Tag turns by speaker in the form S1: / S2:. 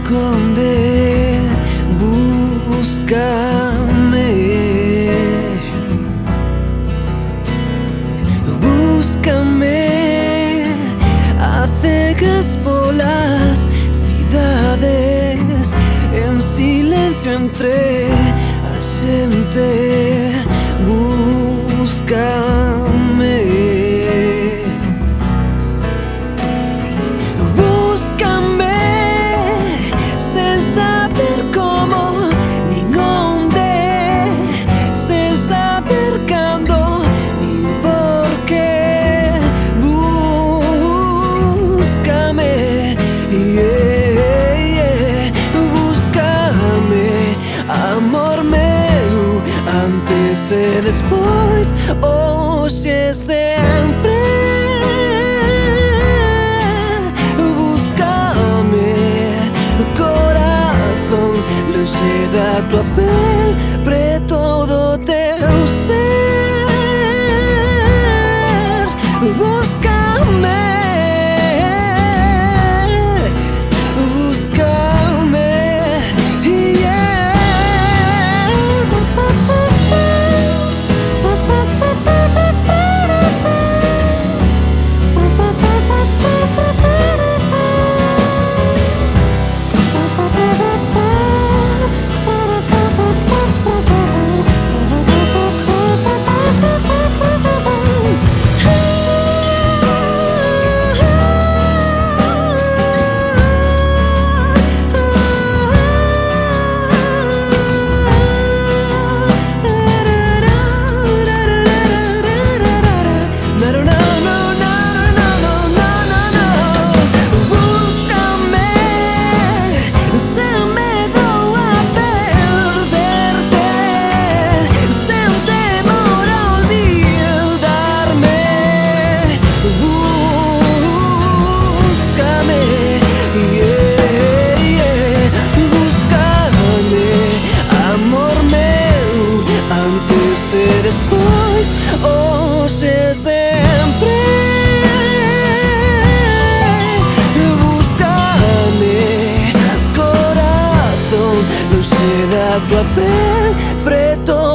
S1: esconde, búscame, búscame a cegas por las ciudades, en silencio entre a xente, búscame. Amor meu, antes e despois, hoxe e sempre. Búscame, corazón, longe da tua pel, preto do teu ser. Búscame. Despois, hoxe e sempre. Búscame, corazón, longe da tua pel, preto